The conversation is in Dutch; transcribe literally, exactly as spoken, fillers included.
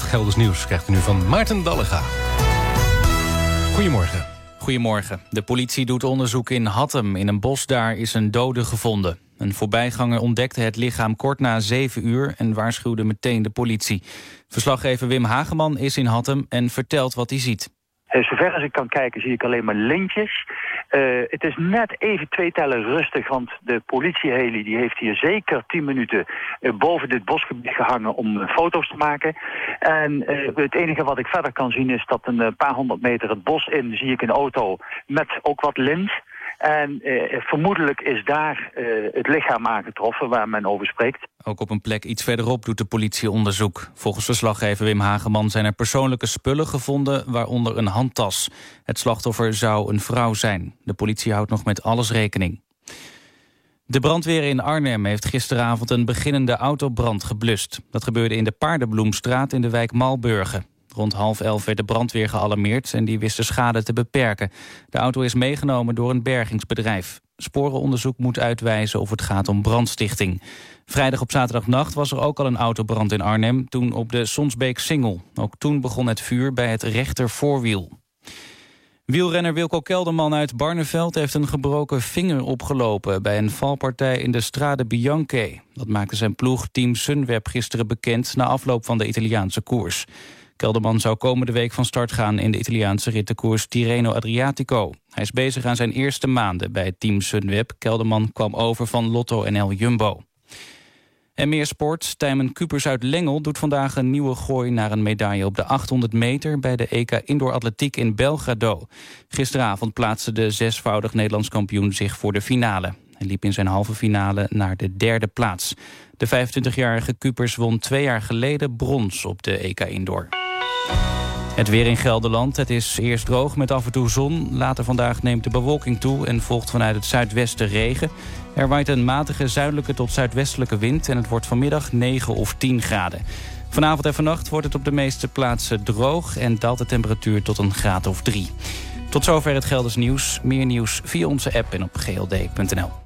Gelders Nieuws krijgt u nu van Maarten Dallega. Goedemorgen. Goedemorgen. De politie doet onderzoek in Hattem. In een bos daar is een dode gevonden. Een voorbijganger ontdekte het lichaam kort na zeven uur... en waarschuwde meteen de politie. Verslaggever Wim Hageman is in Hattem en vertelt wat hij ziet. Uh, zover als ik kan kijken zie ik alleen maar lintjes. Uh, het is net even twee tellen rustig, want de politieheli die heeft hier zeker tien minuten uh, boven dit bosgebied gehangen om uh, foto's te maken. En uh, het enige wat ik verder kan zien is dat een uh, paar honderd meter het bos in zie ik een auto met ook wat lint. En uh, vermoedelijk is daar uh, het lichaam aangetroffen waar men over spreekt. Ook op een plek iets verderop doet de politie onderzoek. Volgens verslaggever Wim Hageman zijn er persoonlijke spullen gevonden, waaronder een handtas. Het slachtoffer zou een vrouw zijn. De politie houdt nog met alles rekening. De brandweer in Arnhem heeft gisteravond een beginnende autobrand geblust. Dat gebeurde in de Paardenbloemstraat in de wijk Malburgen. Rond half elf werd de brandweer gealarmeerd en die wist de schade te beperken. De auto is meegenomen door een bergingsbedrijf. Sporenonderzoek moet uitwijzen of het gaat om brandstichting. Vrijdag op zaterdagnacht was er ook al een autobrand in Arnhem, toen op de Sonsbeek-Singel. Ook toen begon het vuur bij het rechter voorwiel. Wielrenner Wilco Kelderman uit Barneveld heeft een gebroken vinger opgelopen bij een valpartij in de Strade Bianche. Dat maakte zijn ploeg Team Sunweb gisteren bekend na afloop van de Italiaanse koers. Kelderman zou komende week van start gaan in de Italiaanse rittenkoers Tirreno Adriatico. Hij is bezig aan zijn eerste maanden bij het Team Sunweb. Kelderman kwam over van Lotto N L Jumbo. En meer sport. Tijmen Kupers uit Lengel doet vandaag een nieuwe gooi naar een medaille op de achthonderd meter bij de E K Indoor Atletiek in Belgrado. Gisteravond plaatste de zesvoudig Nederlands kampioen zich voor de finale. Hij liep in zijn halve finale naar de derde plaats. De vijfentwintigjarige Kupers won twee jaar geleden brons op de E K Indoor. Het weer in Gelderland. Het is eerst droog met af en toe zon. Later vandaag neemt de bewolking toe en volgt vanuit het zuidwesten regen. Er waait een matige zuidelijke tot zuidwestelijke wind en het wordt vanmiddag negen of tien graden. Vanavond en vannacht wordt het op de meeste plaatsen droog en daalt de temperatuur tot een graad of drie. Tot zover het Gelders Nieuws. Meer nieuws via onze app en op g l d punt n l.